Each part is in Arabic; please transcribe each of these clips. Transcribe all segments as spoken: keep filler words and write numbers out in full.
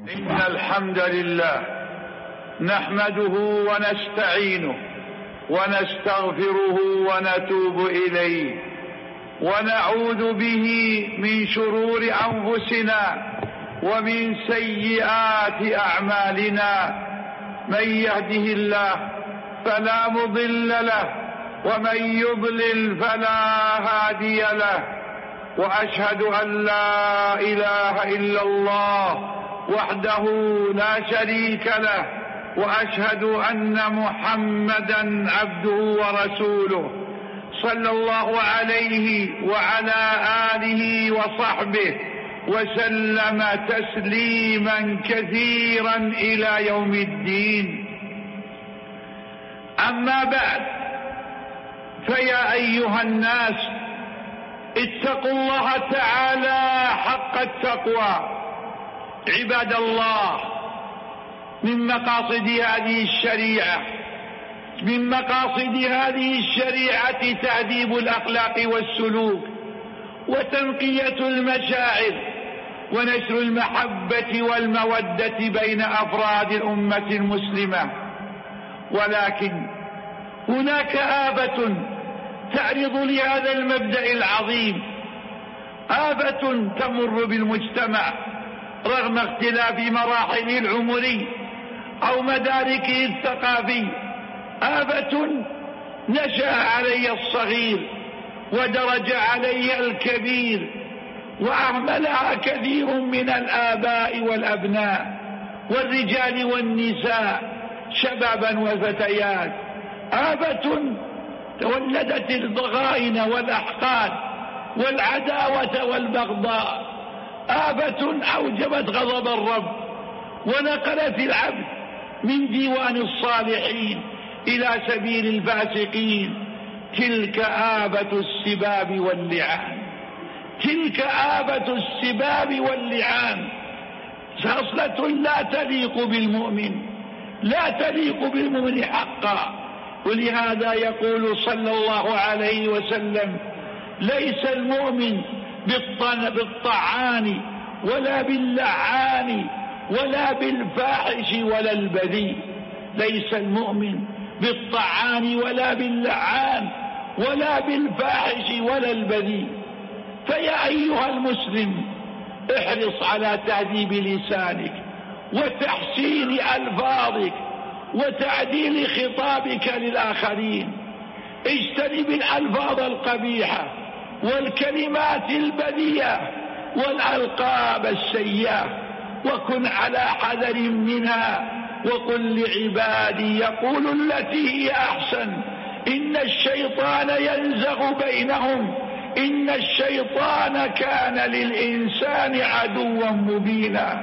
إن الحمد لله نحمده ونستعينه ونستغفره ونتوب إليه ونعوذ به من شرور أنفسنا ومن سيئات أعمالنا. من يهده الله فلا مضل له ومن يضلل فلا هادي له، وأشهد أن لا إله إلا الله وحده لا شريك له، وأشهد أن محمدا عبده ورسوله صلى الله عليه وعلى آله وصحبه وسلم تسليما كثيرا إلى يوم الدين. أما بعد، فيا أيها الناس اتقوا الله تعالى حق التقوى. عباد الله، من مقاصد هذه الشريعة من مقاصد هذه الشريعة تهذيب الأخلاق والسلوك وتنقية المشاعر ونشر المحبة والمودة بين أفراد الأمة المسلمة. ولكن هناك آفة تعرض لهذا المبدأ العظيم، آفة تمر بالمجتمع رغم اختلاف مراحله العمري أو مداركه الثقافي. آفة نشأ عليها الصغير ودرج عليها الكبير وأهملها كثير من الآباء والأبناء والرجال والنساء شبابا وفتيات. آفة تولدت الضغائن والأحقاد والعداوة والبغضاء. آفة أوجبت غضب الرب ونقلت العبد من ديوان الصالحين إلى سبيل الفاسقين. تلك آفة السباب واللعان تلك آفة السباب واللعان خصلة لا تليق بالمؤمن لا تليق بالمؤمن حقا. ولهذا يقول صلى الله عليه وسلم: ليس المؤمن بالطعان ولا باللعان ولا بالفاحش ولا البذيء. ليس المؤمن بالطعان ولا باللعان ولا بالفاحش ولا البذيء. فيا أيها المسلم، احرص على تهذيب لسانك وتحسين ألفاظك وتعديل خطابك للآخرين. اجتنب الألفاظ القبيحة والكلمات البذيئة والألقاب السيئة، وكن على حذر منها. وقل لعبادي يقول التي هي أحسن إن الشيطان ينزغ بينهم إن الشيطان كان للإنسان عدوا مبينا.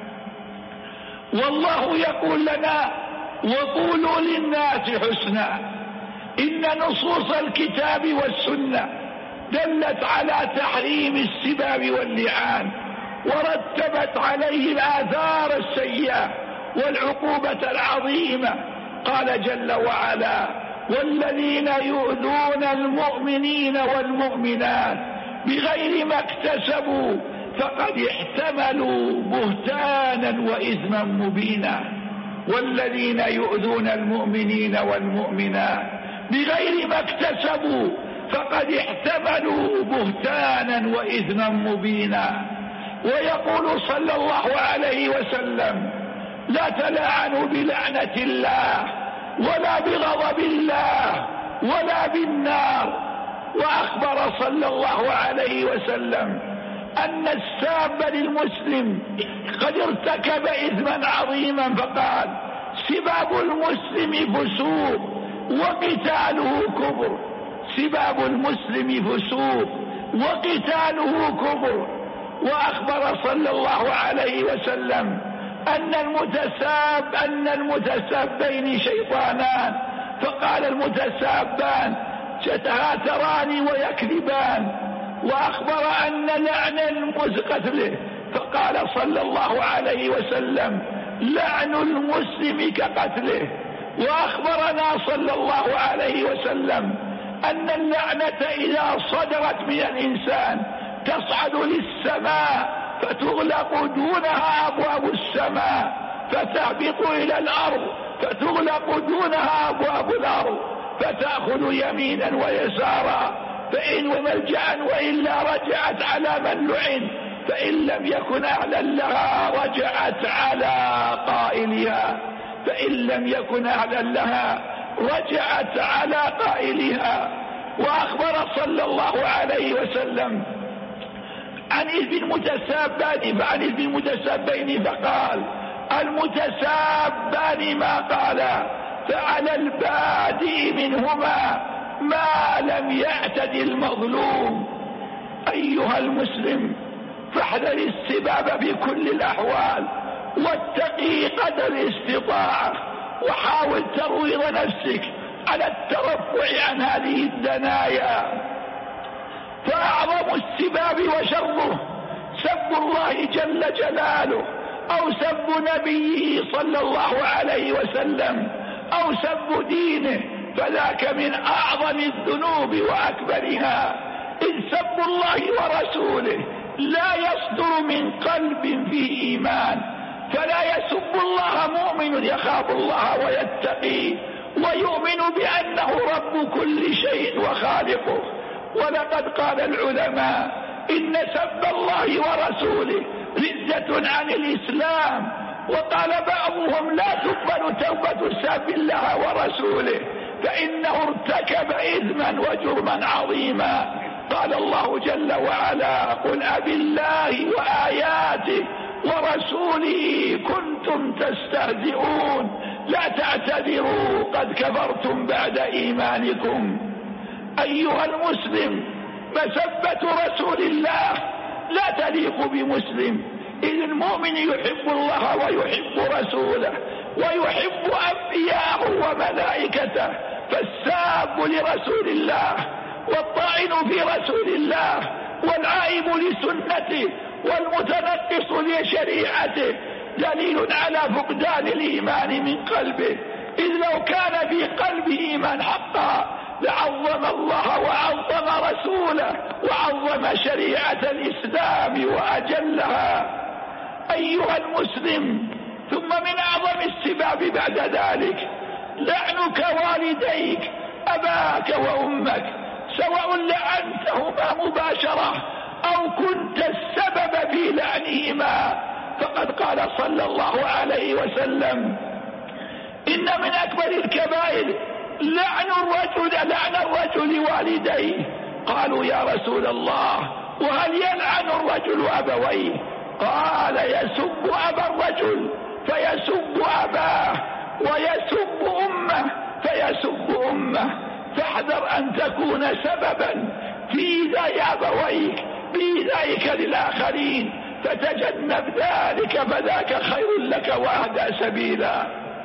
والله يقول لنا: وقولوا للناس حسنا. إن نصوص الكتاب والسنة دلت على تحريم السباب واللعان ورتبت عليه الآثار السيئة والعقوبة العظيمة. قال جل وعلا: والذين يؤذون المؤمنين والمؤمنات بغير ما اكتسبوا فقد احتملوا بهتانا وإثما مبينا. والذين يؤذون المؤمنين والمؤمنات بغير ما اكتسبوا فقد احتملوا بهتانا وإثما مبينا. ويقول صلى الله عليه وسلم: لا تلعنوا بلعنة الله ولا بغضب الله ولا بالنار. وأخبر صلى الله عليه وسلم أن الساب للمسلم قد ارتكب إثما عظيما، فقال: سباب المسلم فسوق وقتاله كفر. سباب المسلم فسوق وقتاله كفر. وأخبر صلى الله عليه وسلم أن المتساب أن المتسابين شيطانان، فقال: المتسابان يتهاتران ويكذبان. وأخبر أن لعن المسلم قتله، فقال صلى الله عليه وسلم: لعن المسلم كقتله. وأخبرنا صلى الله عليه وسلم أن اللعنة إذا صدرت من الإنسان تصعد للسماء فتغلق دونها أبواب السماء فتهبط إلى الأرض، فتغلق دونها أبواب الأرض فتأخذ يمينا ويسارا، فإن ملجأ وإلا رجعت على من لعن، فإن لم يكن أهلا لها رجعت على قائلها، فإن لم يكن أهلا لها رجعت على قائلها. وأخبر صلى الله عليه وسلم عن إذ المتسابان فعن إذ المتسابين فقال: المتسابان ما قال، فعلى البادئ منهما ما لم يعتد المظلوم. أيها المسلم، فاحذر السباب في كل الأحوال، واتقي قدر الاستطاعة، وحاول ترويض نفسك على الترفع عن هذه الدنايا. فأعظم السباب وشره سب الله جل جلاله، أو سب نبيه صلى الله عليه وسلم، أو سب دينه، فذاك من أعظم الذنوب وأكبرها. إن سب الله ورسوله لا يصدر من قلب فيه إيمان، فلا يسب الله مؤمن يخاف الله ويتقي ويؤمن بأنه رب كل شيء وخالقه. ولقد قال العلماء: إن سب الله ورسوله ردة عن الإسلام. وقال بعضهم: لا تقبل توبة ساب الله ورسوله، فإنه ارتكب إثما وجرما عظيما. قال الله جل وعلا: قل أبي الله وآياته ورسوله كنتم تستهزئون لا تعتذروا قد كفرتم بعد إيمانكم. أيها المسلم، مسبة رسول الله لا تليق بمسلم، إذ المؤمن يحب الله ويحب رسوله ويحب أنبياءه وملائكته، فالساب لرسول الله والطاعن في رسول الله والعائب لسنته والمتنقص لشريعته دليل على فقدان الإيمان من قلبه، إذ لو كان في قلبه إيمان حقا لعظم الله وعظم رسوله وعظم شريعة الإسلام وأجلها. أيها المسلم، ثم من أعظم السباب بعد ذلك لعنك والديك أباك وأمك، سواء لعنتهما مباشرة أو كنت السبب في لعنهما. فقد قال صلى الله عليه وسلم: إن من أكبر الكبائر لعن الرجل لعن الرجل والديه. قالوا: يا رسول الله، وهل يلعن الرجل أبويه؟ قال: يسب أبا الرجل فيسب أباه، ويسب أمه فيسب أمه. فاحذر أن تكون سببا في إيذاء أبويك بإيذائك للآخرين، فتجنب ذلك، فذاك خير لك وأهدى سبيلا.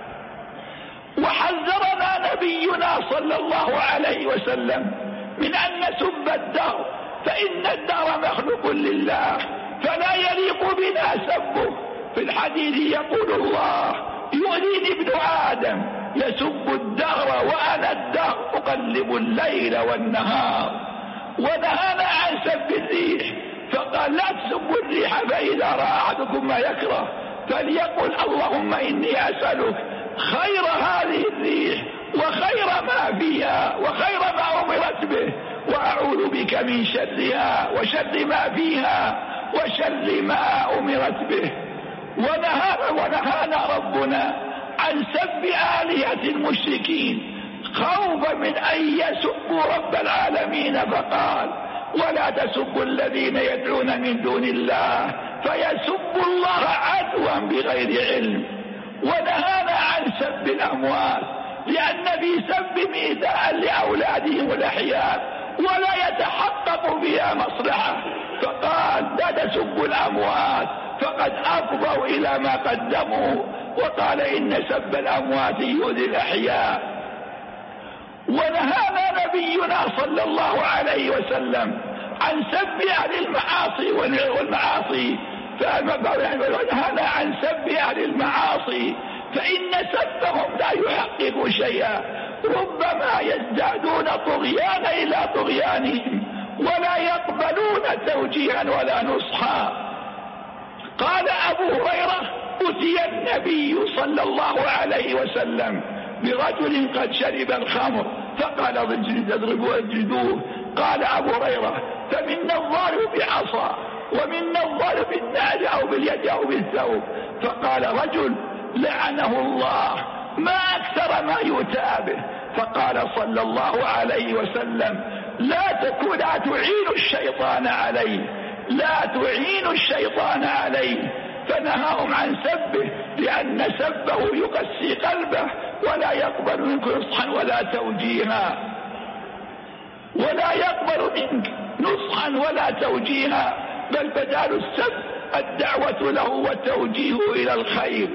وحذرنا نبينا صلى الله عليه وسلم من أن نسب الدهر، فإن الدهر مخلوق لله فلا يليق بنا سبه. في الحديث يقول الله: يؤذيني ابن آدم يسب الدهر وأنا الدهر أقلب الليل والنهار. ونهانا عن سب الريح، فقال: لا تسبوا الريح، فإذا رأى أحدكم ما يكره فليقل: اللهم إني أسألك خير هذه الريح وخير ما فيها وخير ما أمرت به، وأعوذ بك من شرها وشر ما فيها وشر ما أمرت به. ونهانا ونهانا ربنا عن سب آلهة المشركين خوفا من أن يسبوا رب العالمين، فقال: ولا تسبوا الذين يدعون من دون الله فيسبوا الله عدوا بغير علم. ونهانا عن سب الأموات، لأن في سب إيذاء لأولادهم الأحياء ولا يتحقق بها مصلحة، فقال: لا تسبوا الأموات فقد أفضوا إلى ما قدموا، وقال: إن سب الأموات يؤذي الأحياء. ونهانا نبينا صلى الله عليه وسلم عن سب أهل المعاصي والمعاصي، ونهانا عن سب أهل المعاصي، فإن سبهم لا يحقق شيئا، ربما يزدادون طغيانا إلى طغيانهم ولا يقبلون توجيها ولا نصحا. قال أبو هريرة: أتي النبي صلى الله عليه وسلم برجل قد شرب الخمر فقال: اضربوه اجلدوه. قال أبو هريرة: فمنا الضارب بعصا ومنا الضارب بالنعل أو باليد أو بالثوب. فقال رجل: لعنه الله، ما أكثر ما يؤتى به. فقال صلى الله عليه وسلم: لا تكون لا تعين الشيطان عليه، لا تعين الشيطان عليه. فنهاهم عن سبه لأن سبه يقسي قلبه ولا يقبل منك نصحا ولا توجيها، ولا يقبل منك نصحا ولا توجيها، بل بدال السب الدعوة له والتوجيه إلى الخير.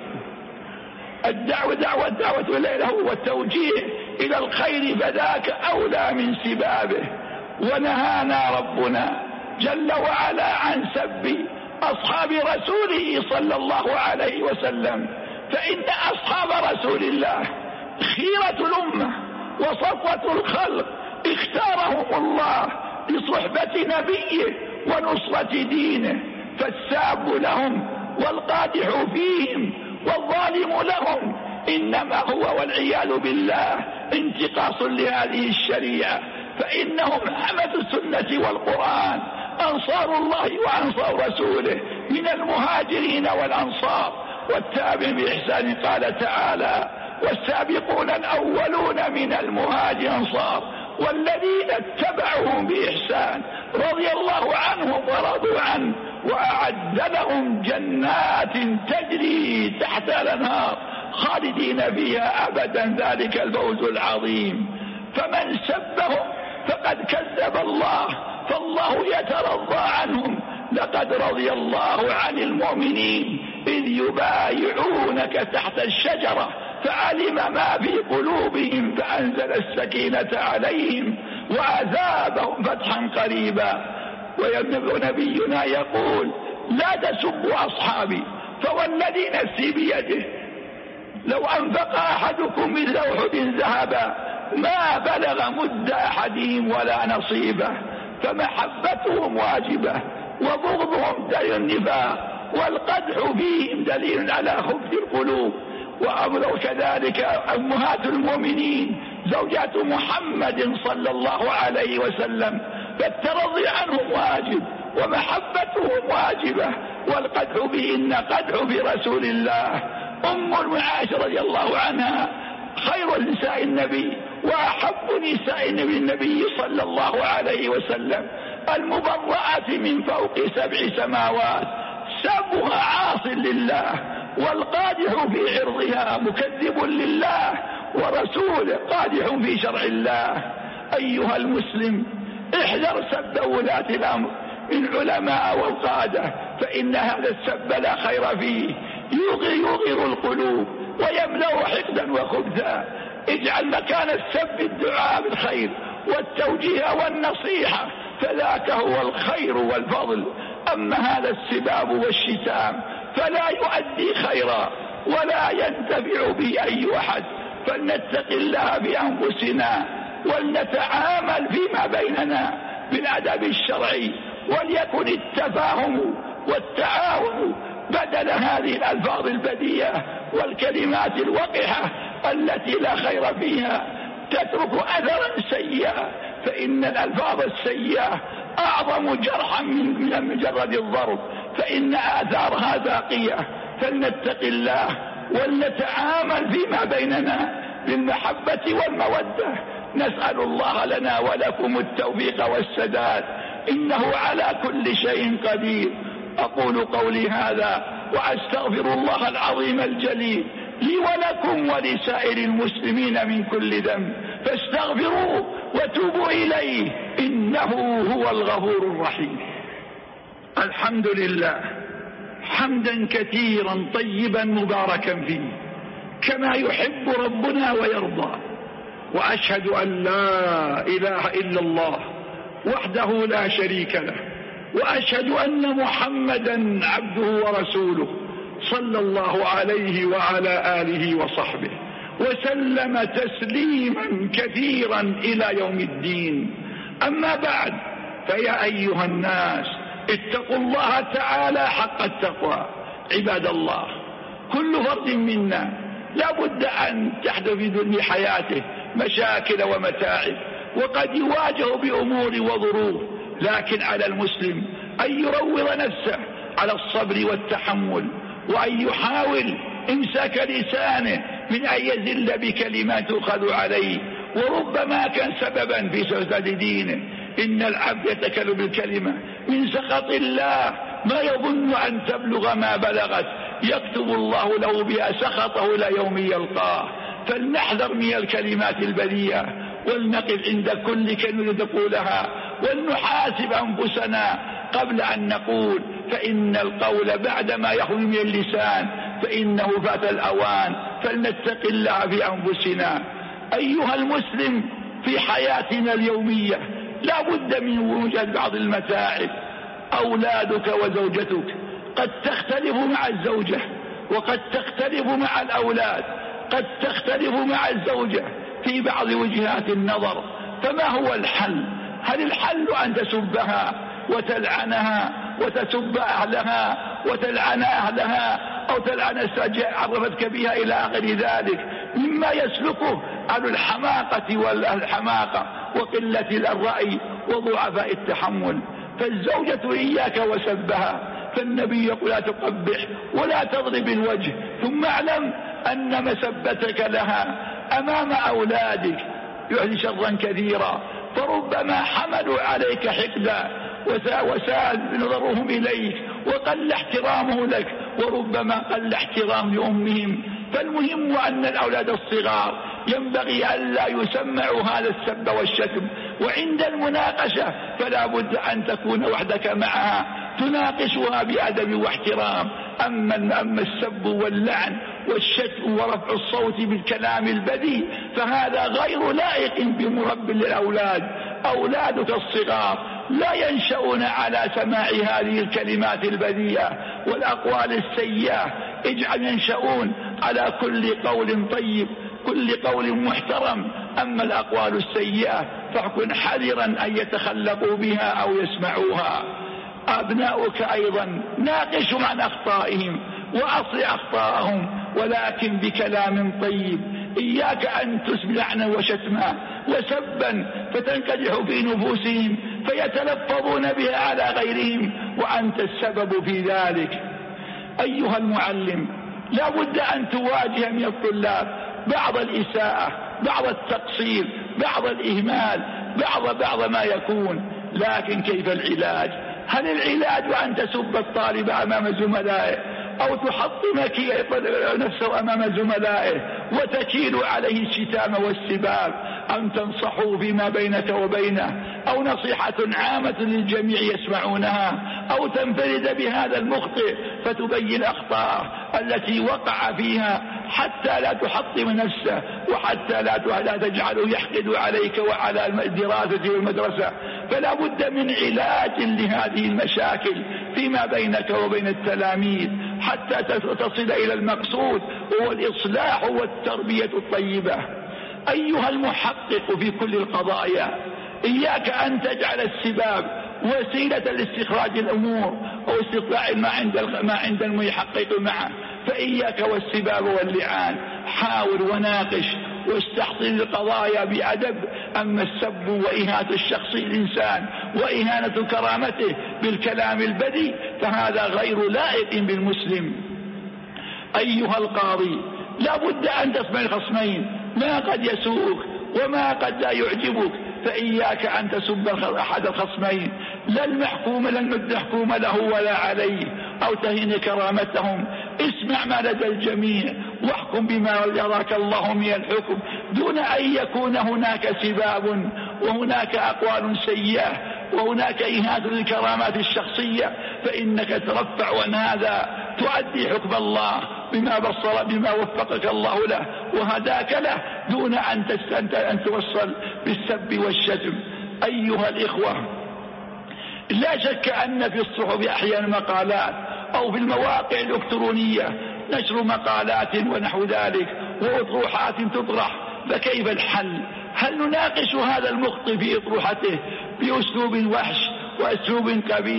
الدعوة دعوة الدعوة إليه والتوجيه إلى الخير، فذاك أولى من سبابه. ونهانا ربنا جل وعلا عن سب أصحاب رسوله صلى الله عليه وسلم، فإن أصحاب رسول الله خيرة الأمة وصفوة الخلق، اختارهم الله لصحبة نبيه ونصرة دينه، فالساب لهم والقادح فيهم والظالم لهم إنما هو والعياذ بالله انتقاص لهذه الشريعة، فإنهم أمة السنة والقرآن، أنصار الله وأنصار رسوله من المهاجرين والأنصار والتابعين بإحسان. قال تعالى: والسابقون الأولون من المهاجرين والأنصار والذين اتبعوهم بإحسان رضي الله عنهم ورضوا عنه وأعد لهم جنات تجري تحت الأنهار خالدين فيها أبدا، ذلك الفوز العظيم. فمن سبهم فقد كذب الله، فالله يترضى عنهم. لقد رضي الله عن المؤمنين إذ يبايعونك تحت الشجرة فعلم ما في قلوبهم فأنزل السكينة عليهم وأثابهم فتحا قريبا. ونبينا يقول: لا تسبوا أصحابي فوالذي نفسي بيده لو أنفق أحدكم مثل أحد ذهبا ما بلغ مد أحدهم ولا نصيبه. فمحبتهم واجبة وبغضهم دليل النفاق والقدح فيهم دليل على خبث القلوب. وأمر كذلك أمهات المؤمنين زوجات محمد صلى الله عليه وسلم، فالترضي عنهم واجب ومحبتهم واجبة، والقدح بهن قدح برسول الله. أم المعاش رضي الله عنها خير نساء النبي وأحب نساء النبي صلى الله عليه وسلم، المبرأة من فوق سبع سماوات، سبها عاص لله والقادح في عرضها مكذب لله ورسوله قادح في شرع الله. أيها المسلم، احذر سب ولاة الأمر من علماء والقادة، فإن هذا السب لا خير فيه، يغير, يغير القلوب ويملأ حقدا وخبثا. اجعل مكان السب الدعاء بالخير والتوجيه والنصيحة، فذاك هو الخير والفضل. أما هذا السباب والشتام فلا يؤدي خيرا ولا ينتفع به أي أحد. فلنتق الله بأنفسنا ولنتعامل فيما بيننا بالأدب الشرعي، وليكن التفاهم والتعاون بدل هذه الألفاظ البذيئة والكلمات الوقحة التي لا خير فيها، تترك أثرا سيئا. فإن الألفاظ السيئة أعظم جرحا من مجرد الضرب، فإن آثارها باقية. فلنتق الله ولنتعامل فيما بيننا بالمحبة والمودة. نسأل الله لنا ولكم التوفيق والسداد، إنه على كل شيء قدير. أقول قولي هذا وأستغفر الله العظيم الجليل لي ولكم ولسائر المسلمين من كل ذنب، فاستغفروه وتوبوا إليه إنه هو الغفور الرحيم. الحمد لله حمدا كثيرا طيبا مباركا فيه كما يحب ربنا ويرضى، وأشهد أن لا إله إلا الله وحده لا شريك له، وأشهد أن محمدا عبده ورسوله صلى الله عليه وعلى آله وصحبه وسلم تسليما كثيرا إلى يوم الدين. أما بعد، فيا أيها الناس، اتقوا الله تعالى حق التقوى. عباد الله، كل فرد منا لا بد أن تحدث في دنيا حياته مشاكل ومتاعب، وقد يواجه بأمور وظروف، لكن على المسلم أن يروض نفسه على الصبر والتحمل، وأن يحاول إمساك لسانه من أن يزل بكلمات تؤخذ عليه، وربما كان سببا في فساد دينه. إن العبد يتكلم بالكلمة من سخط الله ما يظن أن تبلغ ما بلغت، يكتب الله له بها سخطه إلى يوم يلقاه. فلنحذر من الكلمات البذيئة، ولنقف عند كل كلمة تقولها، ولنحاسب أنفسنا قبل أن نقول، فإن القول بعدما يخرج من اللسان فإنه فات الأوان. فلنتق الله في أنفسنا. أيها المسلم، في حياتنا اليومية لا بد من وجود بعض المتاعب. أولادك وزوجتك قد تختلف مع الزوجة، وقد تختلف مع الأولاد، قد تختلف مع الزوجة في بعض وجهات النظر. فما هو الحل؟ هل الحل أن تسبها وتلعنها وتسب أهلها وتلعن أهلها أو تلعن السجاء عرفتك بها إلى آخر ذلك مما يسلكه عن الحماقة والحماقة وقلة الرأي وضعفاء التحمل؟ فالزوجة إياك وسبها، فالنبي يقول لا تقبح ولا تضرب الوجه، ثم اعلم أن مسبتك لها أمام أولادك يحدي شرا كثيرا، فربما حملوا عليك حقدا وساء نظرهم إليك وقل احترامه لك، وربما قل احترام لأمهم. فالمهم أن الأولاد الصغار ينبغي ألا يسمعوا هذا السب والشتم، وعند المناقشة فلا بد أن تكون وحدك معها تناقشها بأدب واحترام. أما أما السب واللعن والشتم ورفع الصوت بالكلام البذيء فهذا غير لائق بمربي للأولاد. أولادك الصغار لا ينشأون على سماع هذه الكلمات البذيئة والأقوال السيئة، اجعل ينشأون على كل قول طيب، كل قول محترم. أما الأقوال السيئة فكن حذرا أن يتخلقوا بها أو يسمعوها. أبناؤك أيضا ناقشهم عن أخطائهم وأصلح أخطاءهم، ولكن بكلام طيب. إياك أن تسمع لعنا وشتما وسبا فتنكدح في نفوسهم فيتلفظون بها على غيرهم وأنت السبب في ذلك. أيها المعلم، لا بد أن تواجه من الطلاب بعض الإساءة، بعض التقصير، بعض الإهمال، بعض بعض ما يكون، لكن كيف العلاج؟ هل العلاج أن تسب الطالب أمام زملائه أو تحطم نفسه أمام زملائه وتكيل عليه الشتام والسباب، أم تنصحه فيما بينك وبينه، أو نصيحة عامة للجميع يسمعونها، أو تنفرد بهذا المخطئ فتبين أخطاءه التي وقع فيها حتى لا تحطم نفسه وحتى لا تجعله يحقد عليك وعلى الدراسة والمدرسة. فلا بد من علاج لهذه المشاكل فيما بينك وبين التلاميذ حتى تصل إلى المقصود وهو الإصلاح والتربية الطيبة. أيها المحقق في كل القضايا، إياك أن تجعل السباب وسيلة لاستخراج الأمور أو استطلاع ما عند ما عند المحقق معه، فإياك والسباب واللعان. حاول وناقش واستحصل القضايا بأدب. أما السب وإهانة الشخص الإنسان وإهانة كرامته بالكلام البذيء فهذا غير لائق بالمسلم. أيها القاضي، لا بد أن تسمع الخصمين ما قد يسوءك وما قد لا يعجبك، فإياك أن تسب أحد الخصمين، لا المحكوم لا المحكوم له ولا عليه، أو تهين كرامتهم. اسمع ما لدى الجميع واحكم بما يراك الله من الحكم، دون أن يكون هناك سباب وهناك أقوال سيئة وهناك إهانة للكرامات الشخصية، فإنك ترفع عن هذا تؤدي حكم الله بما بصر بما وفقك الله له وهداك له، دون أن أن توصل بالسب والشتم. أيها الإخوة، لا شك أن في الصحف أحيانا مقالات أو في المواقع الإلكترونية نشر مقالات ونحو ذلك وأطروحات تطرح، فكيف الحل؟ هل نناقش هذا المخطئ في أطروحته بأسلوب وحش وأسلوب قبيح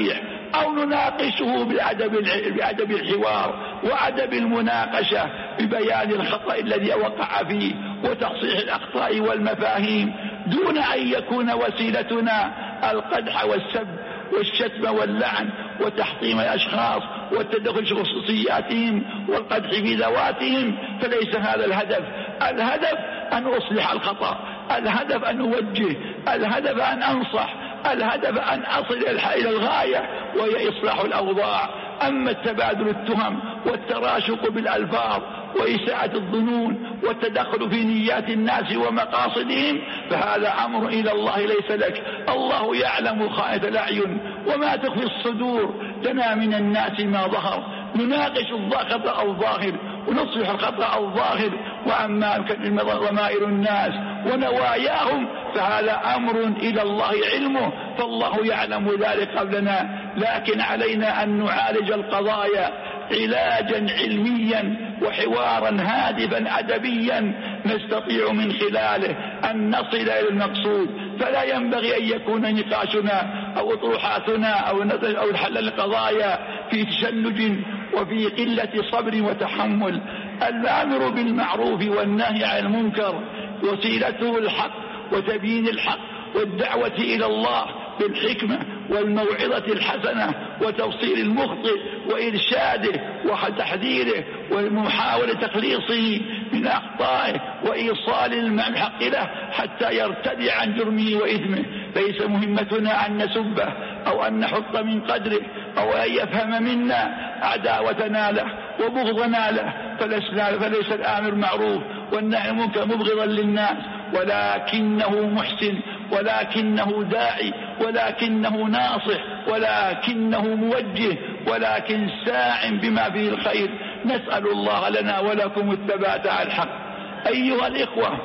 أو نناقشه بأدب الحوار وأدب المناقشة ببيان الخطأ الذي وقع فيه وتصحيح الأخطاء والمفاهيم، دون أن يكون وسيلتنا القدح والسب والشتم واللعن وتحطيم الأشخاص والتدخل في خصوصياتهم والقدح في ذواتهم. فليس هذا الهدف. الهدف أن أصلح الخطأ، الهدف أن أوجه، الهدف أن أنصح، الهدف أن أصل إلى الغاية وهي إصلاح الأوضاع. أما التبادل التهم والتراشق بالألفاظ وإساءة الظنون والتدخل في نيات الناس ومقاصدهم فهذا أمر إلى الله ليس لك. الله يعلم خائنة الأعين وما تخفي الصدور. لنا من الناس ما ظهر، نناقش الخطأ الظاهر ونصلح الخطأ الظاهر. وأما ضمائر الناس ونواياهم فهذا أمر إلى الله علمه، فالله يعلم ذلك قبلنا. لكن علينا أن نعالج القضايا علاجا علميا وحوارا هادفا أدبيا نستطيع من خلاله أن نصل إلى المقصود. فلا ينبغي أن يكون نقاشنا أو طروحاتنا أو حل القضايا في تشنج وفي قلة صبر وتحمل. الأمر بالمعروف والنهي عن المنكر وسيلته الحق وتبيين الحق والدعوة إلى الله بالحكمة والموعظة الحسنة وتوصيل المخطئ وإرشاده وتحذيره ومحاولة تخليصه من أخطائه وإيصال الحق له حتى يرتدع عن جرمه وإثمه. ليس مهمتنا أن نسبه أو أن نحط من قدره أو أن يفهم منا عداوتنا له وبغضنا له. فليس الآمر معروف والنهي منكر مبغضا للناس، ولكنه محسن، ولكنه داعي، ولكنه ناصح، ولكنه موجه، ولكن ساع بما فيه الخير. نسأل الله لنا ولكم الثبات على الحق. أيها الإخوة،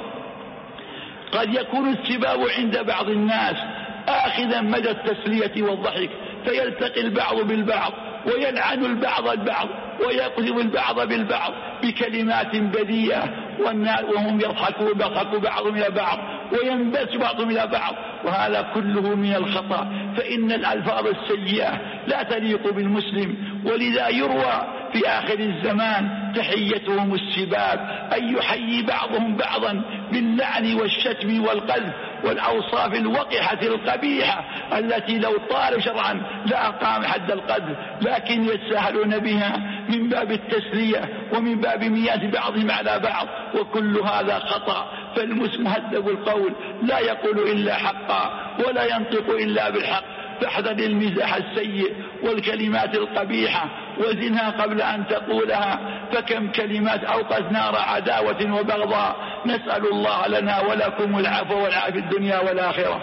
قد يكون السباب عند بعض الناس آخذا مدى التسلية والضحك، فيلتقي البعض بالبعض ويلعن البعض البعض ويقذف البعض بالبعض بكلمات بذيئة، وهم يضحكوا يضحكوا بعضهم إلى بعض وينبت بعضهم إلى بعض، وهذا كله من الخطأ. فإن الألفاظ السيئة لا تليق بالمسلم، ولذا يروى في آخر الزمان تحيتهم السباب، أن يحيي بعضهم بعضا باللعن والشتم والقذف والأوصاف الوقحة القبيحة التي لو طال شرعا لأقام حد القذف، لكن يتساهلون بها من باب التسلية ومن باب مياه بعضهم على بعض، وكل هذا خطأ. فالمسلم مهذب القول لا يقول إلا حقا ولا ينطق إلا بالحق. فاحذر المزاح السيء والكلمات القبيحة وزنها قبل أن تقولها، فكم كلمات أوقد نار عداوة وبغضاء. نسأل الله لنا ولكم العفو والعافية في الدنيا والآخرة.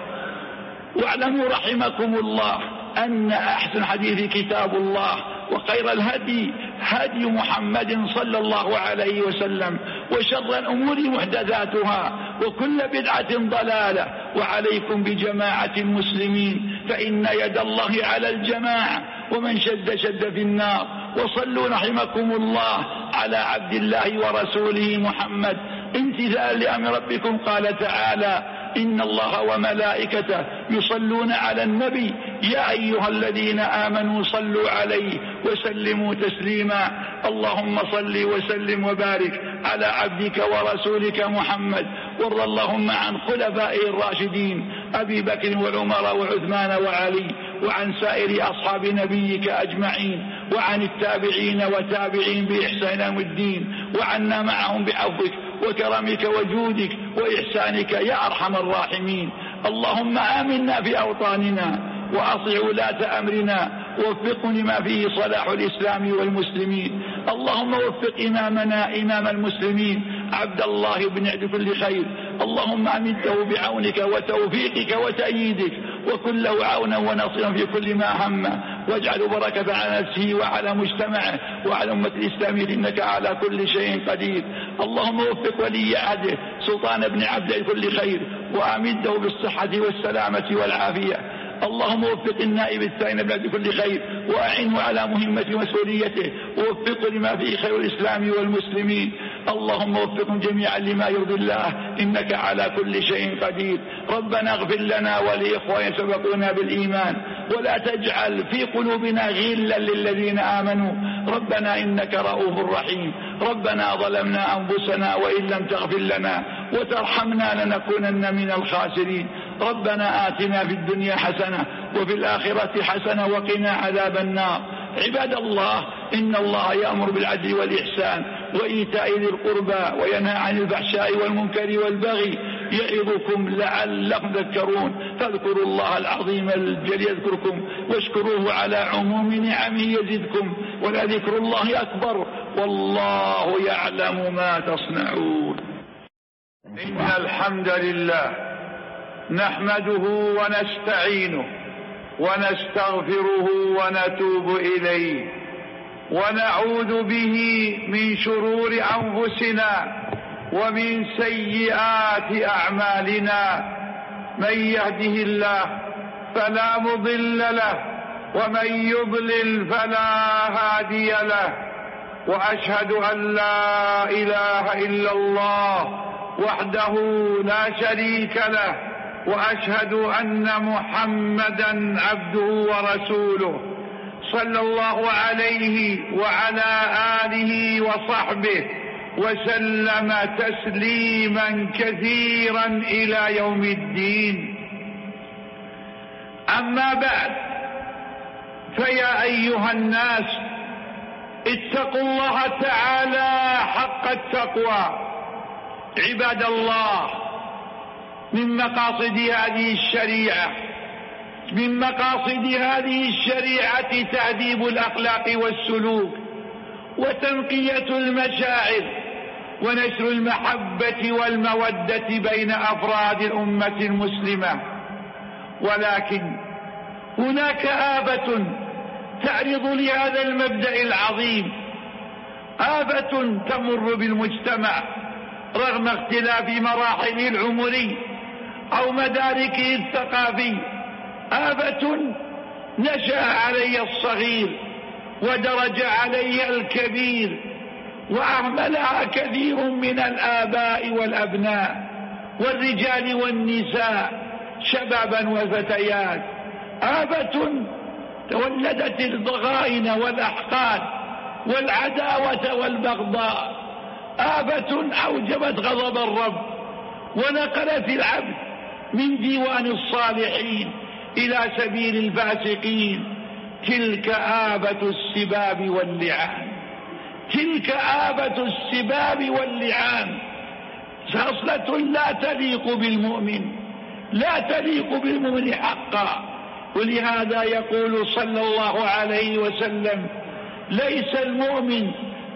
واعلموا رحمكم الله أن أحسن حديث كتاب الله، وخير الهدي هدي محمد صلى الله عليه وسلم، وشر الأمور محدثاتها، وكل بدعة ضلالة. وعليكم بجماعة المسلمين، فإن يد الله على الجماعة، ومن شد شد في النار. وصلوا رحمكم الله على عبد الله ورسوله محمد امتثالا لأمر ربكم. قال تعالى: إن الله وملائكته يصلون على النبي يا أيها الذين آمنوا صلوا عليه وسلموا تسليما. اللهم صل وسلم وبارك على عبدك ورسولك محمد، وارض اللهم عن خلفائه الراشدين أبي بكر وعمر وعثمان وعلي، وعن سائر أصحاب نبيك أجمعين، وعن التابعين وتابعين بإحسان يوم الدين، وعنا معهم بعفوك وكرمك وجودك وإحسانك يا أرحم الراحمين. اللهم آمنا في أوطاننا وأصلح ولاة أمرنا، ووفقهم لما فيه صلاح الإسلام والمسلمين. اللهم وفق إمامنا إمام المسلمين عبد الله بن عبد كل خير. اللهم أمده بعونك وتوفيقك وتأييدك، وكن له عونا ونصيرا في كل ما همه، واجعل بركة على نفسه وعلى مجتمعه وعلى أمة الإسلام، إنك على كل شيء قدير. اللهم وفق ولي عهده سلطان بن عبد كل خير، وأمده بالصحة والسلامة والعافية. اللهم وفق النائب الثاني بن عبد كل خير، وأعنه على مهمة مسؤوليته، ووفقه لما فيه خير الإسلام والمسلمين. اللهم وفقهم جميعا لما يرضي الله، إنك على كل شيء قدير. ربنا اغفر لنا ولإخواننا سبقونا بالإيمان، ولا تجعل في قلوبنا غلا للذين آمنوا ربنا إنك رؤوف رحيم. ربنا ظلمنا أنفسنا وإن لم تغفر لنا وترحمنا لنكونن من الخاسرين. ربنا آتنا في الدنيا حسنة وفي الآخرة حسنة وقنا عذاب النار. عباد الله، إن الله يأمر بالعدل والإحسان وإيتاء ذي القربى وينهى عن الفحشاء والمنكر والبغي يعظكم لعلكم تذكرون. فاذكروا الله العظيم الجليل يذكركم واشكروه على عموم نعمه يزدكم ولذكر الله أكبر والله يعلم ما تصنعون. إن الحمد لله نحمده ونستعينه ونستغفره ونتوب إليه ونعوذ به من شرور أنفسنا ومن سيئات أعمالنا. من يهده الله فلا مضل له ومن يضلل فلا هادي له. وأشهد أن لا إله إلا الله وحده لا شريك له وأشهد أن محمدا عبده ورسوله صلى الله عليه وعلى آله وصحبه وسلم تسليما كثيرا إلى يوم الدين. أما بعد، فيا أيها الناس اتقوا الله تعالى حق التقوى. عباد الله، من مقاصد هذه الشريعة من مقاصد هذه الشريعة تهذيب الأخلاق والسلوك وتنقية المشاعر ونشر المحبة والمودة بين أفراد الأمة المسلمة. ولكن هناك آفة تعرض لهذا المبدأ العظيم، آفة تمر بالمجتمع رغم اختلاف مراحله العمري أو مداركه الثقافي. آفة نشأ عليها الصغير ودرج عليها الكبير وأهملها كثير من الآباء والأبناء والرجال والنساء شبابا وفتيات. آفة تولدت الضغائن والأحقاد والعداوة والبغضاء. آفة أوجبت غضب الرب ونقلت العبد من ديوان الصالحين إلى سبيل الفاسقين. تلك آفة السباب واللعان تلك آفة السباب واللعان خصلة لا تليق بالمؤمن لا تليق بالمؤمن حقا. ولهذا يقول صلى الله عليه وسلم: ليس المؤمن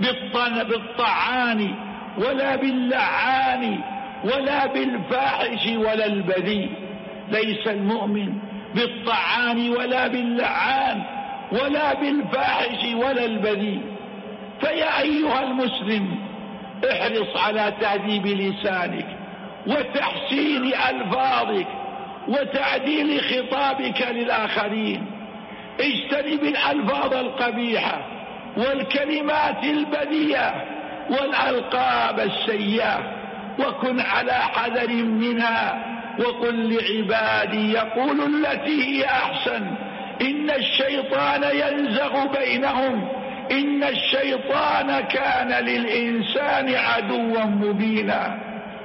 بالطعان ولا باللعان ولا بالفاحش ولا البذيء. ليس المؤمن بالطعان ولا باللعان ولا بالفاحش ولا البذيء. فيا أيها المسلم، احرص على تهذيب لسانك وتحسين ألفاظك وتعديل خطابك للآخرين. اجتنب الألفاظ القبيحة والكلمات البذيئة والألقاب السيئة وكن على حذر منها. وقل لعبادي يقولوا التي هي أحسن إن الشيطان ينزغ بينهم إن الشيطان كان للإنسان عدوا مبينا.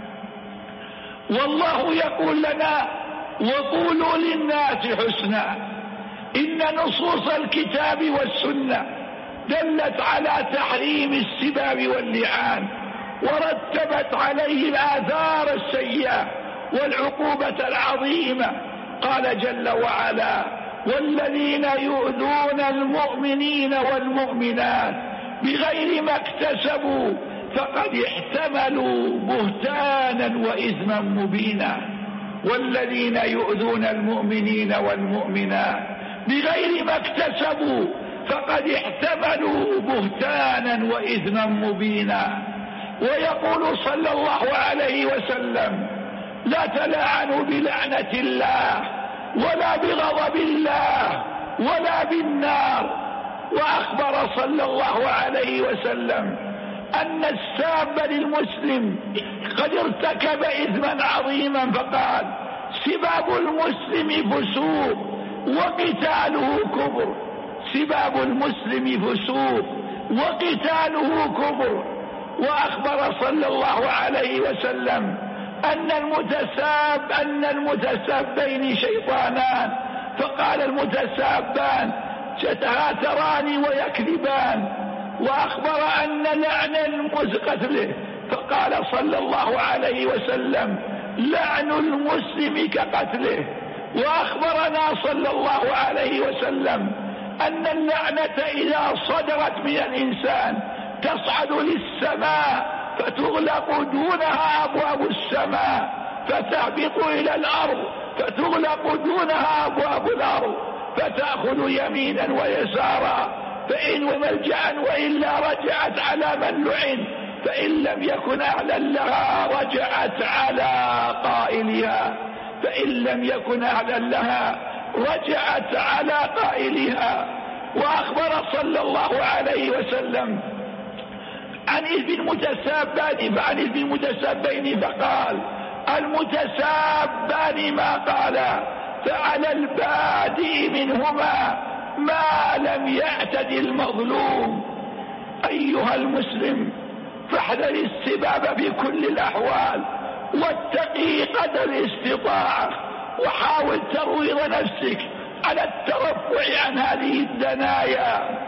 والله يقول لنا: وقولوا للناس حسنا. إن نصوص الكتاب والسنة دلت على تحريم السباب واللعان ورتبت عليه الآثار السيئة والعقوبة العظيمة. قال جل وعلا: والذين يؤذون المؤمنين والمؤمنات بغير ما اكتسبوا فقد احتملوا بهتانا وإثما مبينا. والذين يؤذون المؤمنين والمؤمنات بغير ما اكتسبوا فقد احتملوا بهتانا وإثما مبينا. ويقول صلى الله عليه وسلم: لا تلعنوا بلعنة الله ولا بغضب الله ولا بالنار. وأخبر صلى الله عليه وسلم أن الساب للمسلم قد ارتكب إثما عظيما، فقال: سباب المسلم فسوق وقتاله كفر. سباب المسلم فسوق وقتاله كفر. وأخبر صلى الله عليه وسلم أن المتساب أن المتسابين شيطانان، فقال المتسابان يتهاتران ويكذبان. وأخبر أن لعن المسلم قتله، فقال صلى الله عليه وسلم لعن المسلم كقتله. وأخبرنا صلى الله عليه وسلم أن اللعنة إذا صدرت من الإنسان تصعد للسماء فتغلق دونها أبواب السماء، فتهبط إلى الأرض فتغلق دونها أبواب الأرض، فتأخذ يمينا ويسارا، فإن وملجأ وإلا رجعت على من لعن، فإن لم يكن أهلا لها رجعت على قائلها، فإن لم يكن أهلا لها رجعت على قائلها. وأخبر صلى الله عليه وسلم عن إذن المتسابان فعن إذن المتسابين فقال المتسابان ما قالا، فعلى البادئ منهما ما لم يعتد المظلوم. أيها المسلم، فاحذر السباب في كل الأحوال، واتقي قدر الاستطاعة، وحاول ترويض نفسك على الترفع عن هذه الدنايا.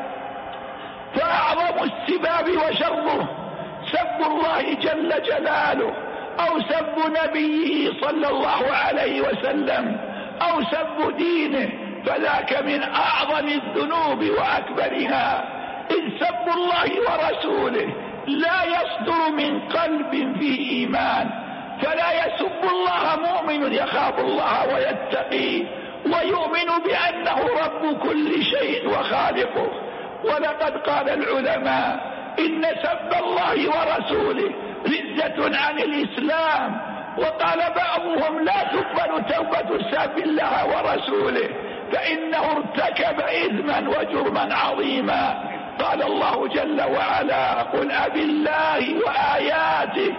فأعظم السباب وشره سب الله جل جلاله، أو سب نبيه صلى الله عليه وسلم، أو سب دينه، فذاك من أعظم الذنوب وأكبرها. إذ سب الله ورسوله لا يصدر من قلب فيه إيمان، فلا يسب الله مؤمن يخاف الله ويتقيه ويؤمن بأنه رب كل شيء وخالقه. ولقد قال العلماء إن سب الله ورسوله ردة عن الإسلام، وقال بعضهم لا تقبل توبة ساب الله ورسوله فإنه ارتكب إثما وجرما عظيما. قال الله جل وعلا قل أبالله وآياته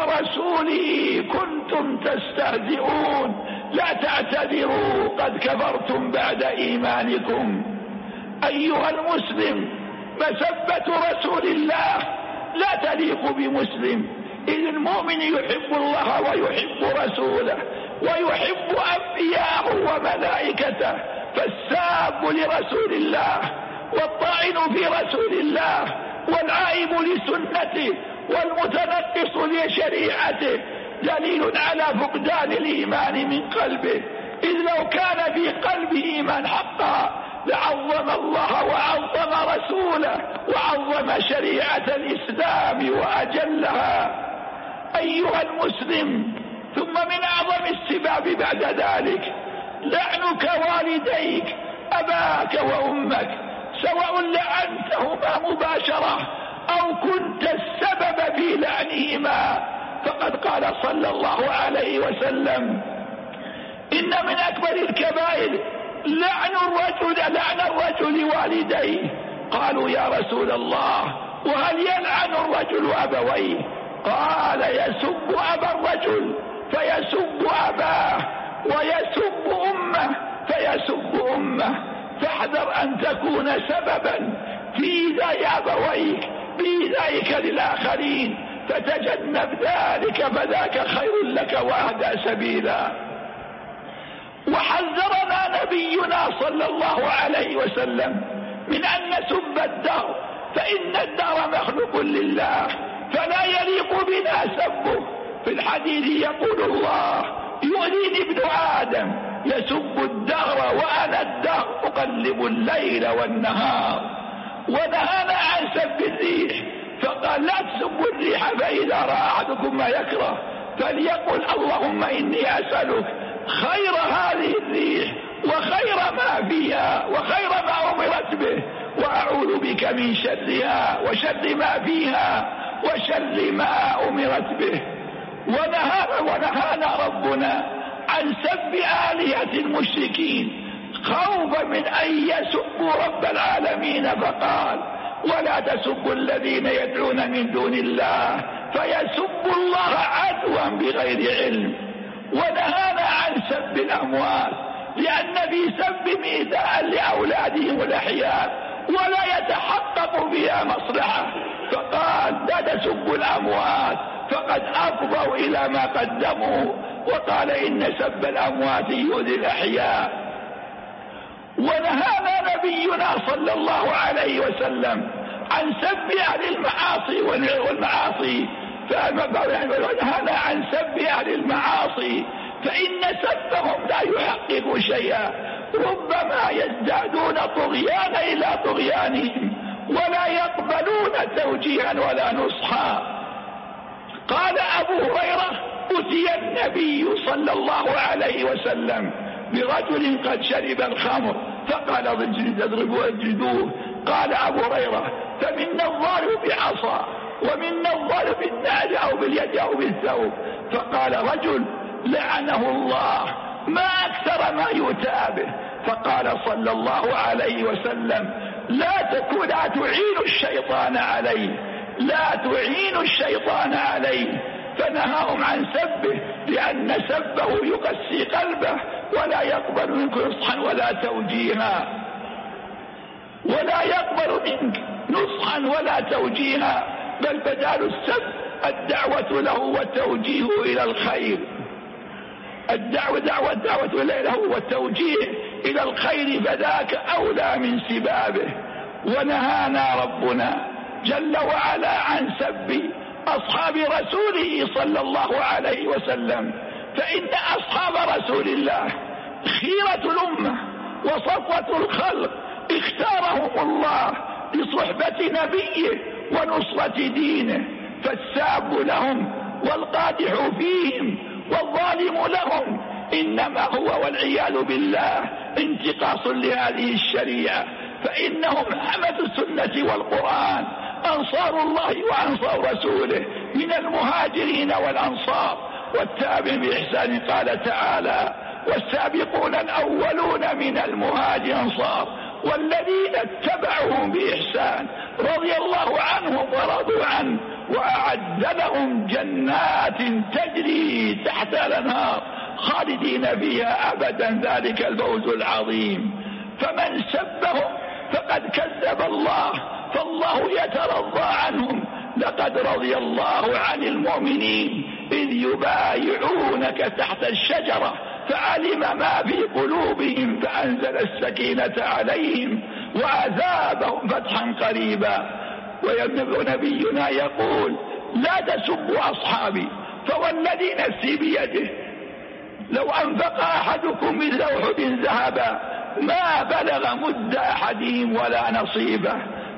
ورسوله كنتم تستهزئون لا تعتذروا قد كفرتم بعد إيمانكم. أيها المسلم، مسبة رسول الله لا تليق بمسلم، إذ المؤمن يحب الله ويحب رسوله ويحب أنبياءه وملائكته، فالساب لرسول الله والطاعن في رسول الله والعائب لسنته والمتنقص لشريعته دليل على فقدان الإيمان من قلبه، إذ لو كان في قلبه إيمان حقا لعظم الله وعظم رسوله وعظم شريعة الإسلام وأجلها. أيها المسلم، ثم من أعظم السباب بعد ذلك لعنك والديك أباك وأمك، سواء لعنتهما مباشرة أو كنت السبب في لعنهما، فقد قال صلى الله عليه وسلم إن من أكبر الكبائر لعن الرجل لعن الرجل والديه. قالوا يا رسول الله وهل يلعن الرجل أبويه؟ قال يسب أبا الرجل فيسب أباه ويسب أمه فيسب أمه، فاحذر أن تكون سببا في إيذاء أبويك بإيذائك للآخرين، فتجنب ذلك فذاك خير لك وأهدى سبيلا. وحذرنا نبينا صلى الله عليه وسلم من أن نسب الدهر، فإن الدهر مخلوق لله فلا يليق بنا سبه. في الحديث يقول الله يؤذيني ابن آدم يسب الدهر وأنا الدهر أقلب الليل والنهار. ونهانا عن سب الريح، فقال لا تسبوا الريح فإذا رأى أحدكم ما يكره فليقل اللهم إني أسألك خير هذه الريح وخير ما فيها وخير ما أمرت به، وأعوذ بك من شرها وشر ما فيها وشر ما أمرت به. ونهانا ونهانا ربنا عن سب آلهة المشركين خوفا من أن يسبوا رب العالمين، فقال ولا تسبوا الذين يدعون من دون الله فيسبوا الله عدوا بغير علم. ونهانا عن سب الأموال، لأن في سب إيذاء لأولادهم الأحياء ولا يتحقق بها مصلحة، فقال لا تسبوا الأموات فقد أفضوا إلى ما قدموا، وقال إن سب الأموات يؤذي الأحياء. ونهانا نبينا صلى الله عليه وسلم عن سب أهل المعاصي والمعاصي، ونهانا عن سب أهل المعاصي فإن سبهم لا يحقق شيئا، ربما يزدادون طغيانا إلى طغيانهم ولا يقبلون توجيها ولا نصحا. قال أبو هريرة أتي النبي صلى الله عليه وسلم برجل قد شرب الخمر فقال اضربوا اجلدوه. قال أبو هريرة فمنا الضارب بعصا ومنا الضارب بالنعل أو باليد أو بالثوب. فقال رجل لعنه الله ما أكثر ما يؤتى به. فقال صلى الله عليه وسلم لا تكون لا تعين الشيطان عليه لا تعين الشيطان عليه، فنهاهم عن سبه لأن سبه يقسي قلبه ولا يقبل منك نصحا ولا توجيها ولا يقبل منك نصحا ولا توجيها، بل بدال السب الدعوة له والتوجيه إلى الخير. الدعوة دعوة الدعوة له والتوجيه إلى الخير فذاك أولى من سبابه. ونهانا ربنا جل وعلا عن سب أصحاب رسوله صلى الله عليه وسلم، فإن أصحاب رسول الله خيرة الأمة وصفوة الخلق، اختارهم الله لصحبة نبيه ونصرة دينه، فالساب لهم والقادح فيهم والظالم لهم إنما هو والعياذ بالله انتقاص لهذه الشريعة، فإنهم أمة السنة والقرآن أنصار الله وأنصار رسوله من المهاجرين والأنصار والتابعين بإحسان. قال تعالى والسابقون الأولون من المهاجرين والأنصار والذين اتبعوهم بإحسان رضي الله عنهم ورضوا عنه وأعد لهم جنات تجري تحت الأنهار خالدين فيها أبدا ذلك الفوز العظيم. فمن سبهم فقد كذب الله، فالله يترضى عنهم. لقد رضي الله عن المؤمنين إذ يبايعونك تحت الشجرة فعلم ما في قلوبهم فأنزل السكينة عليهم وعذابهم فتحا قريبا. ونبينا يقول لا تسبوا أصحابي فوالذي نفسي بيده لو أنفق أحدكم مثل أحد ذهبا ما بلغ مد أحدهم ولا نصيبه،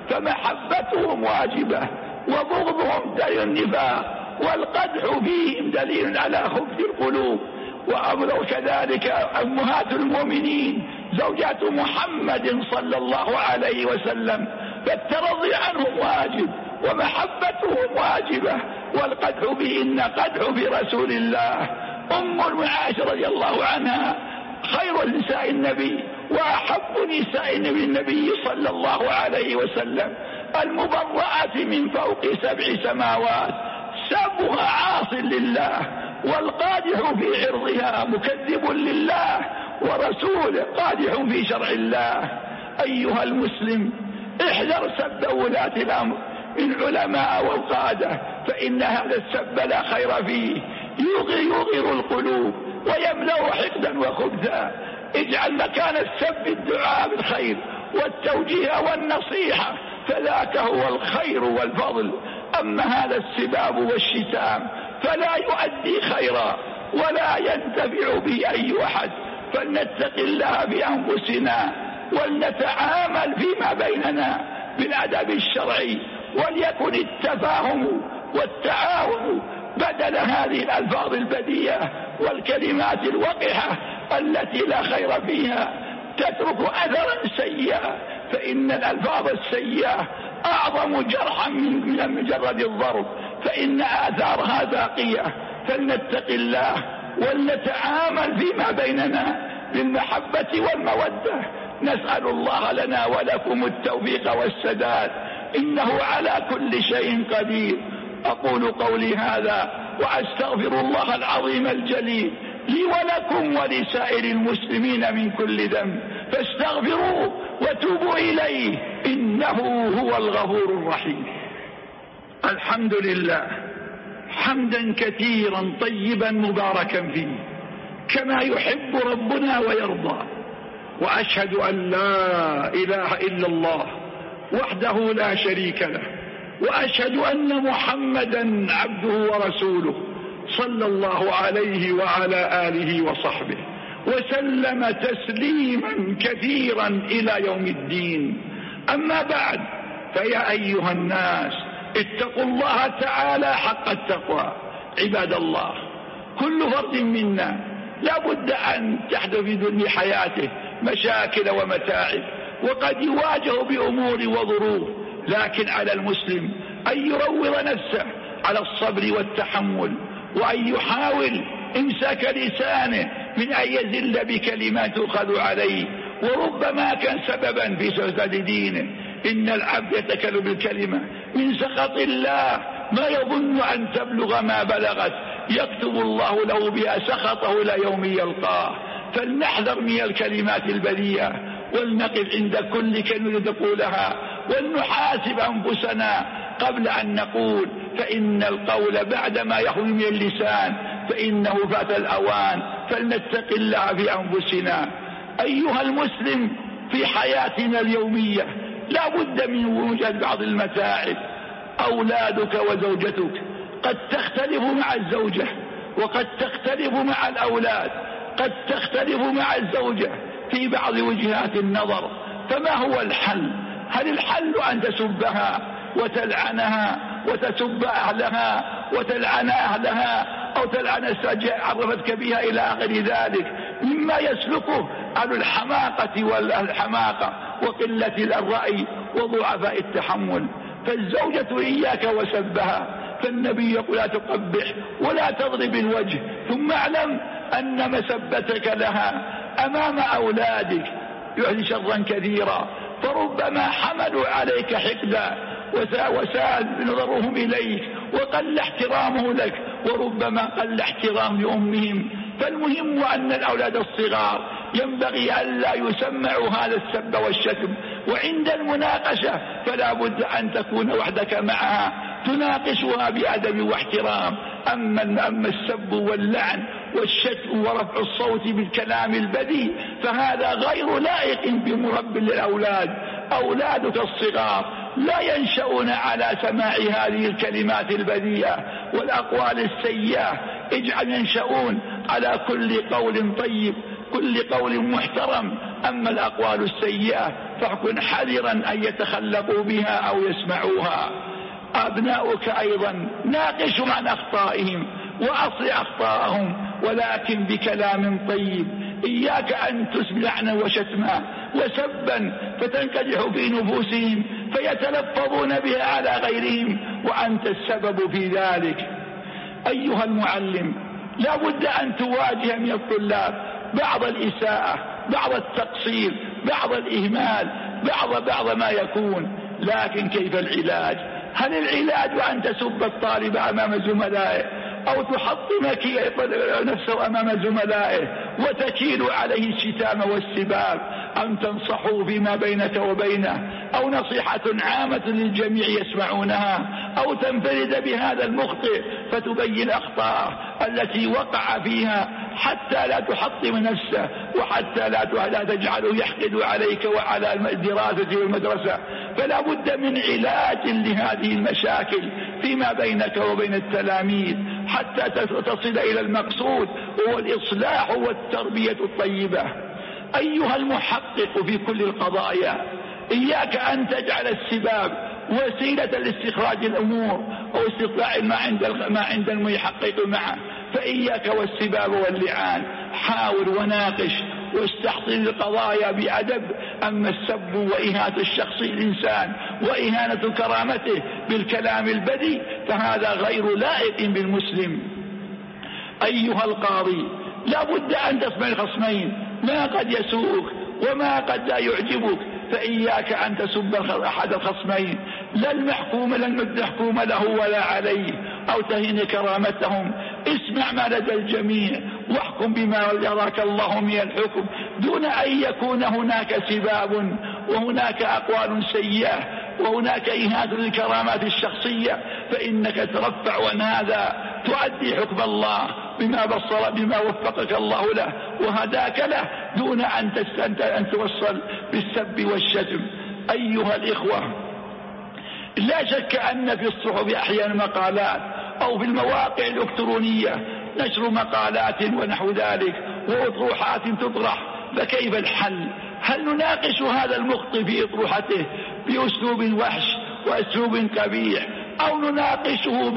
فمحبتهم واجبة وبغضهم دليل النفاق والقدح فيهم دليل على خبث القلوب. وأمر كذلك أمهات المؤمنين زوجات محمد صلى الله عليه وسلم، فالترضي عنهم واجب ومحبتهم واجبة والقدح بهن قدح في رسول الله. أم المعاشر رضي الله عنها خير نساء النبي وأحب نساء النبي صلى الله عليه وسلم، المبرأة من فوق سبع سماوات، سبها عاص لله والقادح في عرضها مكذب لله ورسوله قادح في شرع الله. أيها المسلم احذر سب ولاة الأمر من علماء والقادة، فإن هذا السب لا خير فيه، يغير القلوب ويملأ حقدا وخبثا. اجعل مكان السب الدعاء بالخير والتوجيه والنصيحة، فذاك هو الخير والفضل. أما هذا السباب والشتام فلا يؤدي خيرا ولا ينتفع به أي أحد، فلنتق الله بأنفسنا ولنتعامل فيما بيننا بالأدب الشرعي، وليكن التفاهم والتعاون بدل هذه الألفاظ البذيئة والكلمات الوقحة التي لا خير فيها، تترك أثرا سيئا، فإن الألفاظ السيئة أعظم جرحا من مجرد الضرب، فإن آثارها باقية. فلنتق الله ولنتعامل فيما بيننا بالمحبة والمودة. نسأل الله لنا ولكم التوفيق والسداد، إنه على كل شيء قدير. أقول قولي هذا وأستغفر الله العظيم الجليل لي ولكم ولسائر المسلمين من كل ذنب فاستغفروه وتوبوا إليه إنه هو الغفور الرحيم. الحمد لله حمدا كثيرا طيبا مباركا فيه كما يحب ربنا ويرضى، وأشهد أن لا إله إلا الله وحده لا شريك له، وأشهد أن محمدا عبده ورسوله صلى الله عليه وعلى آله وصحبه وسلم تسليما كثيرا إلى يوم الدين. أما بعد، فيا أيها الناس اتقوا الله تعالى حق التقوى. عباد الله، كل فرد منا لا بد أن تحدث في حياته مشاكل ومتاعب، وقد يواجه بأمور وظروف، لكن على المسلم أن يروض نفسه على الصبر والتحمل، وأن يحاول امساك لسانه من أن يزل بكلمات تؤخذ عليه، وربما كان سببا في سوء دينه. إن العبد يتكلم بالكلمة من سخط الله ما يظن أن تبلغ ما بلغت، يكتب الله له بها سخطه إلى يوم يلقاه. فلنحذر من الكلمات البذيئة، ولنقف عند كل كلمة تقولها، ولنحاسب أنفسنا قبل أن نقول، فإن القول بعدما يخرج من اللسان فإنه فات الأوان. فلنتق الله في أنفسنا. أيها المسلم، في حياتنا اليومية لا بد من وجود بعض المتاعب. أولادك وزوجتك قد تختلف مع الزوجة، وقد تختلف مع الأولاد، قد تختلف مع الزوجة في بعض وجهات النظر. فما هو الحل؟ هل الحل أن تسبها وتلعنها وتسب أهلها وتلعن أهلها، أو تلعن السجع عرفتك بها إلى آخر ذلك مما يسلكه على الحماقة والحماقة وقلة الرأي وضعفاء التحمل؟ فالزوجة إياك وسبها، فالنبي يقول لا تقبح ولا تضرب الوجه، ثم اعلم أن مسبتك لها أمام أولادك يحدث شرا كثيرا، فربما حملوا عليك حقدا وساء نظرهم إليك وقل احترامه لك، وربما قل احترام لأمهم. فالمهم أن الأولاد الصغار ينبغي أن لا يسمعوا هذا السب والشتم، وعند المناقشة فلا بد أن تكون وحدك معها تناقشها بأدب واحترام. أما أما السب واللعن والشتم ورفع الصوت بالكلام البذيء فهذا غير لائق بمرب للأولاد. أولادك الصغار لا ينشأون على سماع هذه الكلمات البذيئة والأقوال السيئة، اجعل ينشأون على كل قول طيب، كل قول محترم. أما الأقوال السيئة فكن حذرا أن يتخلقوا بها أو يسمعوها. أبناؤك أيضا ناقشهم عن أخطائهم وأصلح أخطاءهم، ولكن بكلام طيب. إياك أن تسمع لعنا وشتما وسبا فتنقدح في نفوسهم فيتلفظون بها على غيرهم، وأنت السبب في ذلك. أيها المعلم، لا بد أن تواجه من الطلاب بعض الإساءة، بعض التقصير، بعض الإهمال، بعض بعض ما يكون، لكن كيف العلاج؟ هل العلاج أن تسب الطالب أمام زملائه، أو تحطم نفسه أمام زملائه وتكيل عليه الشتام والسباب، أم تنصحوا فيما بينك وبينه، أو نصيحة عامة للجميع يسمعونها، أو تنفرد بهذا المخطئ فتبين أخطاءه التي وقع فيها حتى لا تحطم نفسه، وحتى لا تجعله يحقد عليك وعلى الدراسة والمدرسة. فلا بد من علاج لهذه المشاكل فيما بينك وبين التلاميذ حتى تصل إلى المقصود، وهو الإصلاح والتربية الطيبة. أيها المحقق في كل القضايا، إياك أن تجعل السباب وسيلة لاستخراج الأمور أو استطلاع ما عند ما عند المحقق معه، فإياك والسباب واللعان. حاول وناقش واستحضر القضايا بأدب. أما السب وإهانة الشخص الإنسان وإهانة كرامته بالكلام البذيء فهذا غير لائق بالمسلم. أيها القاضي، لا بد أن تسمع الخصمين ما قد يسوءك وما قد لا يعجبك، فإياك أن تسب أحد الخصمين، لا المحكوم لا المحكوم له ولا عليه، أو تهين كرامتهم. اسمع ما لدى الجميع واحكم بما يراك الله من الحكم، دون أن يكون هناك سباب وهناك أقوال سيئة وهناك إهانة للكرامات الشخصية، فإنك ترفع عن هذا، تؤدي حكم الله بما بصر بما وفقك الله له وهداك له، دون أن أن توصل بالسب والشتم. أيها الإخوة، لا شك أن في الصحف أحيانا مقالات أو في المواقع الإلكترونية نشر مقالات ونحو ذلك وأطروحات تطرح، فكيف الحل؟ هل نناقش هذا المخطئ في إطروحته بأسلوب وحش وأسلوب قبيح، أو نناقشه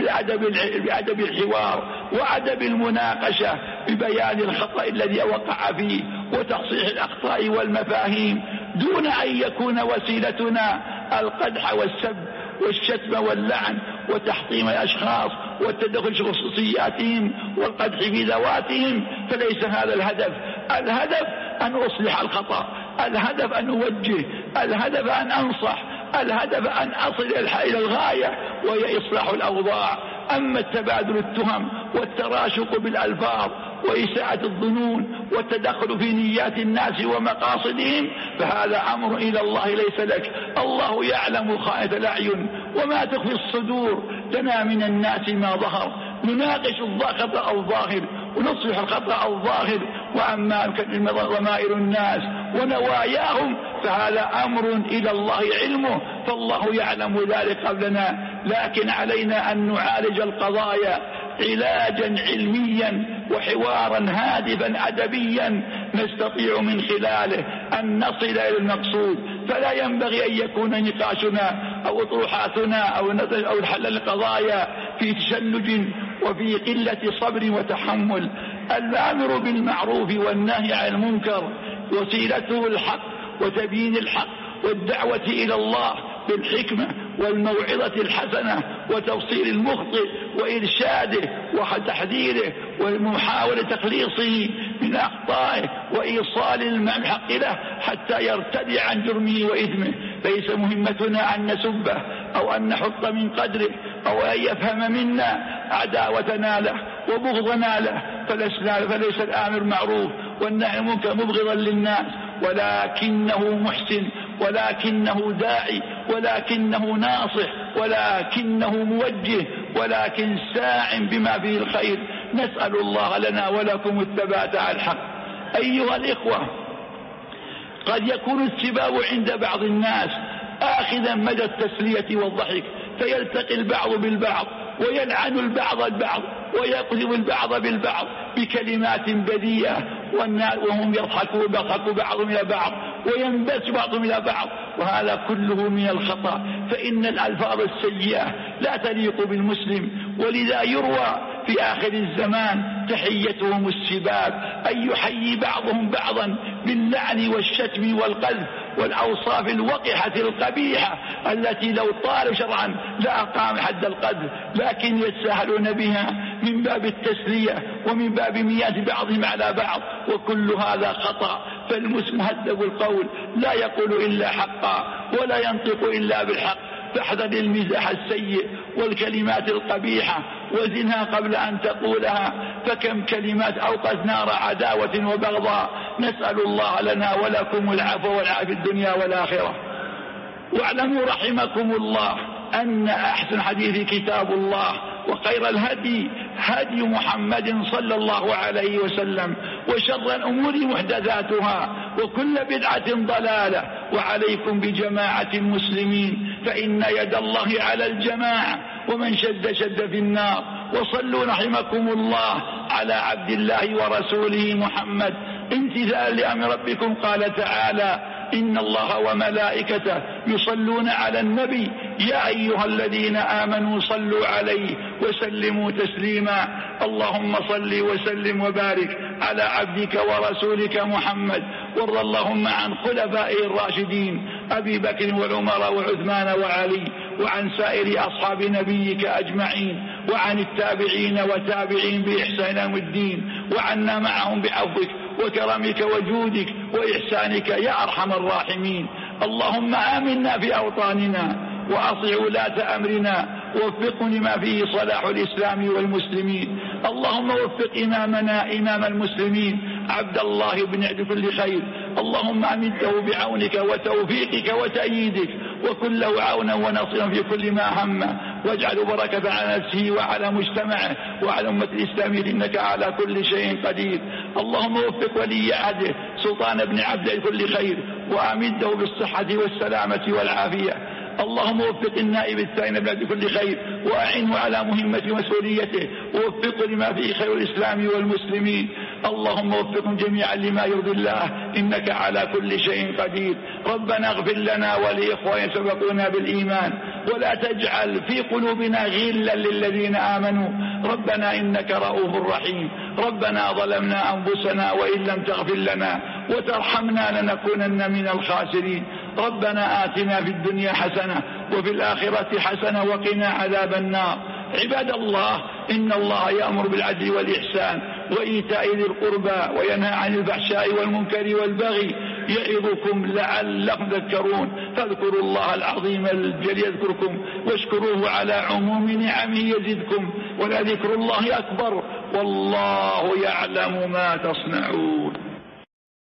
بأدب الحوار وأدب المناقشة ببيان الخطأ الذي وقع فيه وتصحيح الأخطاء والمفاهيم، دون أن يكون وسيلتنا القدح والسب والشتم واللعن وتحطيم الأشخاص والتدخل في خصوصياتهم والقدح في ذواتهم؟ فليس هذا الهدف. الهدف أن أصلح الخطأ، الهدف أن أوجه، الهدف أن أنصح، الهدف أن أصل إلى الغاية وهي إصلاح الأوضاع. أما التبادل التهم والتراشق بالألفاظ وإساءة الظنون والتدخل في نيات الناس ومقاصدهم فهذا أمر إلى الله ليس لك. الله يعلم خائنة الأعين وما تخفي الصدور. لنا من الناس ما ظهر، نناقش الخطأ الظاهر ونصلح الخطأ الظاهر، وأما ضمائر الناس ونواياهم فهذا أمر إلى الله علمه، فالله يعلم ذلك قبلنا. لكن علينا أن نعالج القضايا علاجا علميا وحوارا هادفا أدبيا نستطيع من خلاله أن نصل إلى المقصود. فلا ينبغي أن يكون نقاشنا أو أطروحاتنا أو أو حل القضايا في تشنج وفي قلة صبر وتحمل. الأمر بالمعروف والنهي عن المنكر وسيلته الحق وتبيين الحق والدعوة إلى الله بالحكمة والموعظة الحسنة وتوصيل المخطئ وإرشاده وتحذيره ومحاولة تخليصه من أخطائه وإيصال الحق له حتى يرتدع عن جرمه وإثمه. ليس مهمتنا أن نسبه أو أن نحط من قدره أو أن يفهم منا عداوتنا له وبغضنا له، فليس الآمر معروف والنهي منكر مبغضا للناس، ولكنه محسن، ولكنه داعي، ولكنه ناصح، ولكنه موجه، ولكن ساع بما فيه الخير. نسأل الله لنا ولكم الثبات على الحق. أيها الإخوة، قد يكون السباب عند بعض الناس آخذا مدى التسلية والضحك، فيلتقي البعض بالبعض ويلعن البعض البعض ويقذف البعض بالبعض بكلمات بذيئة، وهم يضحكوا يضحكوا بعضهم إلى بعض وينبت بعضهم إلى بعض، وهذا كله من الخطأ. فإن الألفاظ السيئة لا تليق بالمسلم، ولذا يروى في آخر الزمان تحيتهم السباب، أن يحيي بعضهم بعضا باللعن والشتم والقذف والأوصاف الوقحة القبيحة التي لو طالوا شرعا لا أقام حد القذف، لكن يتساهلون بها من باب التسلية ومن باب مياه بعضهم على بعض، وكل هذا خطأ. فالمسلم مهذب القول لا يقول إلا حقا ولا ينطق إلا بالحق، فاحذر المزاح السيء والكلمات القبيحة وزنها قبل أن تقولها، فكم كلمات أوقت نار عداوة وبغضاء. نسأل الله لنا ولكم العفو والعافية في الدنيا والآخرة. واعلموا رحمكم الله أن أحسن حديث كتاب الله، وخير الهدي هدي محمد صلى الله عليه وسلم، وشر الأمور محدثاتها، وكل بدعة ضلالة. وعليكم بجماعة المسلمين، فإن يد الله على الجماعة، ومن شد شد في النار. وصلوا رحمكم الله على عبد الله ورسوله محمد امتثالا لأمر ربكم. قال تعالى: إن الله وملائكته يصلون على النبي يا أيها الذين آمنوا صلوا عليه وسلموا تسليما. اللهم صل وسلم وبارك على عبدك ورسولك محمد، وارض اللهم عن خلفائه الراشدين أبي بكر وعمر وعثمان وعلي، وعن سائر أصحاب نبيك أجمعين، وعن التابعين وتابعين بإحسان يوم الدين، وعنا معهم بعفوك وكرمك وجودك وإحسانك يا أرحم الراحمين. اللهم آمنا في أوطاننا، وأطع ولاة أمرنا، ووفقه لما فيه صلاح الإسلام والمسلمين. اللهم وفق إمامنا إمام المسلمين عبد الله بن عبد كل خير، اللهم أمده بعونك وتوفيقك وتأييدك، وكن له عونا ونصيرا في كل ما همه، واجعل بركة على نفسه وعلى مجتمعه وعلى أمة الإسلام، إنك على كل شيء قدير. اللهم وفق ولي عهده سلطان بن عبد كل خير، وأمده بالصحة والسلامة والعافية. اللهم وفق النائب الثاني بن كل خير، وأعنه على مهمة مسؤوليته، ووفقه لما فيه خير الإسلام والمسلمين. اللهم وفقهم جميعا لما يرضي الله، إنك على كل شيء قدير. ربنا اغفر لنا ولإخواننا سبقونا بالإيمان، ولا تجعل في قلوبنا غلا للذين آمنوا، ربنا إنك رؤوف رحيم. ربنا ظلمنا أنفسنا وإن لم تغفر لنا وترحمنا لنكونن من الخاسرين. ربنا آتنا في الدنيا حسنة وفي الآخرة حسنة وقنا عذاب النار. عباد الله، إن الله يأمر بالعدل والإحسان وإيتاء ذي القربى وينهى عن الفحشاء والمنكر والبغي، يعظكم لعلكم تذكرون. فاذكروا الله العظيم الجليل يذكركم، واشكروه على عموم نعمه يزدكم، ولذكر الله أكبر، والله يعلم ما تصنعون.